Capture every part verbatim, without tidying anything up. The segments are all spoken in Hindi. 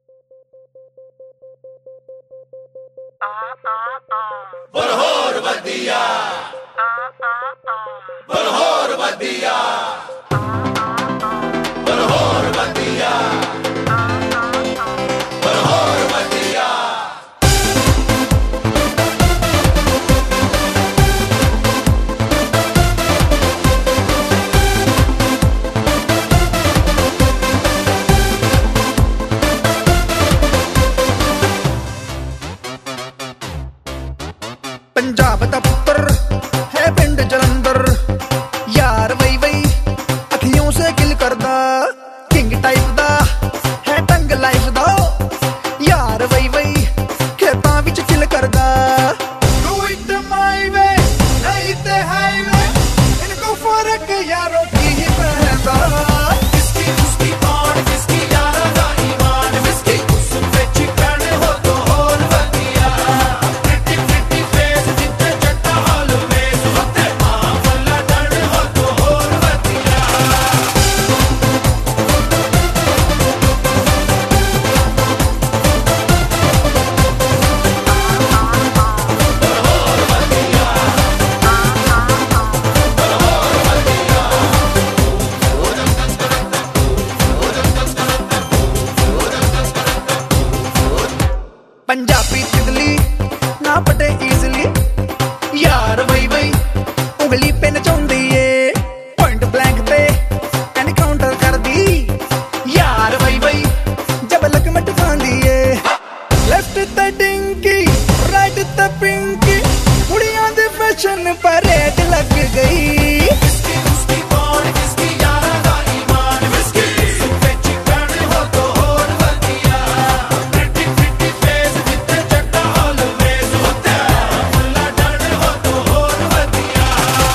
बलहोर वदिया बलहोर वदिया बलहोर वदिया बलहोर वदिया पंजाब दा पुत्र है पिंड जलंधर, यार वही वही अखियों से किल करदा, किंग टाइप दा है टंग लाइफ दा, यार वही वही खेतां विच चिल करदा। Do it my way, नहीं ते highway, इनको फर्क यारों की ही पैदा। किसकी उसकी कौन किसकी यारा दा ईमान विस्की उस विच करने हो तो होर वदिया प्रिटी प्रिटी फेस जिते जट्टा ऑलवेज होते मां वल्ला डर हो तो होर वदिया पंजाबी तितली ना पटे इजली, यार वही वही उंगली पे नचाउंदी ए, पॉइंट ब्लैंक पे एनकाउंटर कर दी, यार वही वही जब लकमट फांदी ए। लेफ्ट ते डिंकी राइट ते पिंकी, कुड़ियां दे फैशन परेड लग गई। किसकी उसकी कौन किसकी यारा दा ईमान विस्की उस विच करने हो तो होर वदिया प्रिटी प्रिटी फेस जिते जट्टा ऑलवेज होते मां वल्ला डर हो तो होर वदिया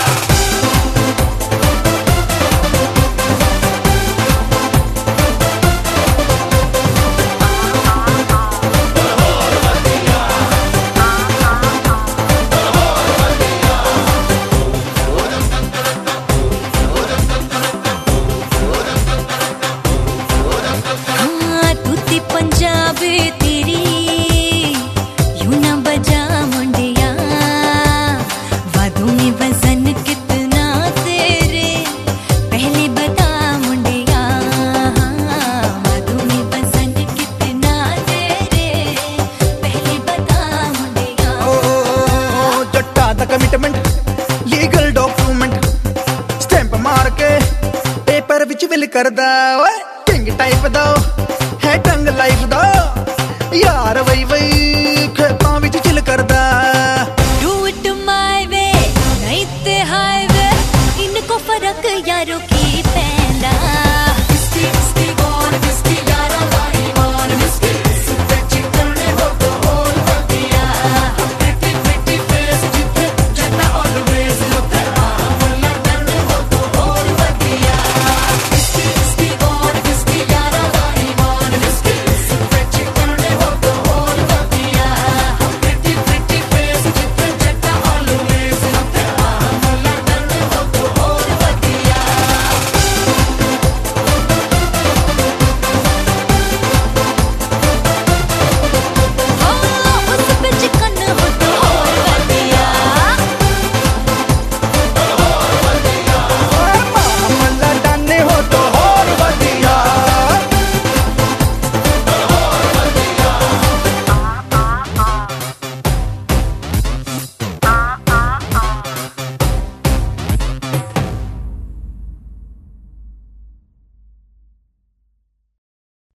हाँ तूती पंजाबी तेरी यूं ना बजा मुंडिया, वादों में वजन कितना तेरे पहले बता मुंडिया, वादों में वजन कितना तेरे पहले बता मुंडिया। ओ जट्टा दा कमिटमेंट लीगल डॉक्यूमेंट स्टैंप मार के पेपर विच विल करदा, ओए किंग टाइप दा